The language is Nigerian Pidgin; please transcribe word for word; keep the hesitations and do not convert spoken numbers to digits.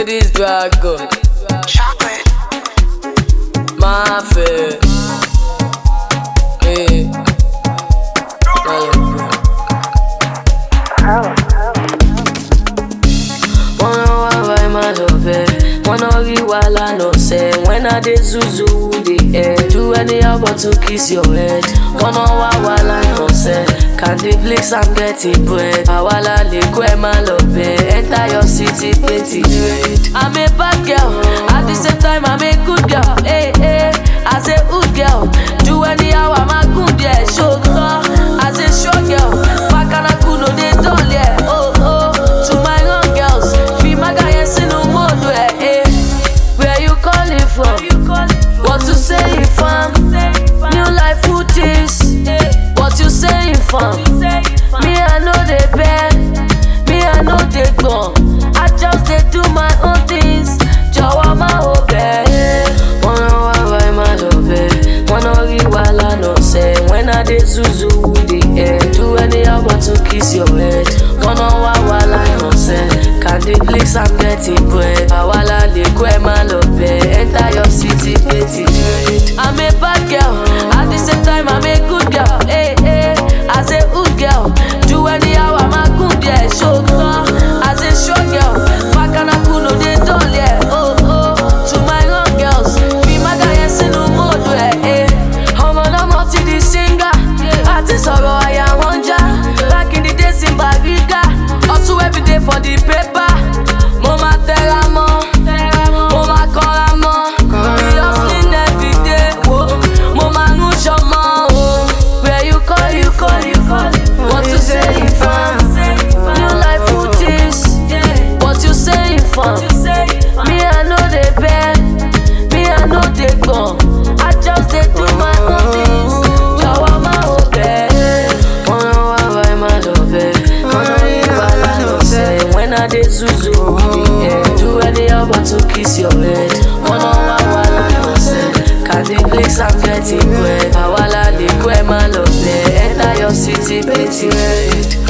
Ladies dragon. Chocolate. My fair. Hey. Wanna why why my love it? Wanna be while I know say when I dey zuzu the air. Do anyhow but to kiss your head. Wanna why while I know say candy flicks I'm getting bread. Awala liquid my love it. Enter your city plenty trade. I'm a bad girl at the same time I'm a good girl. Hey hey, as a good girl. Do anyhow I'm a good yeah. Show girl as a show girl. Fakana kuno they don't yeah. Oh oh, to my young girls. Feel my guy and see no more where eh. Where you calling from? What you saying from? New life food is. What you saying from? Me I know they bad. Me I know they gone. I just they do my own things. Jawa my whole bed. Wanna why why my love it? Wanna be while I know say when I dey zuzu the air. Do anyhow but to kiss your head. Wanna why while I know say candy flicks I'm getting bread. Awala liquid my love it. Enter your city petty trade. I'm a bad girl at the same time I'm a good girl. Hey hey, as a good girl. Do anyhow I'm a good yeah. Show girl as a show girl. Fakana kuno they don't yeah. Oh oh, to my young girls. Be my guy and see no more where eh. I'm on a multi the singer. Artist or I am wonder. Back in the days in Bariga. Also every day for the paper. Mama tell her more. Mama call her more. We hustling every day. Whoa. Mama no show more. Where you call, you call, you call. What you say from? New life food is. What you say from? Me I know they bad. Me I know they gone. I just they do my own things. Jawa my whole bed. Wanna why why my love it? Wanna be while I know say when I dey zuzu the air. Do anyhow but to kiss your head. Wanna why while I know say candy flicks I'm getting bread. Awala liquid my love it. Enter your city petty red.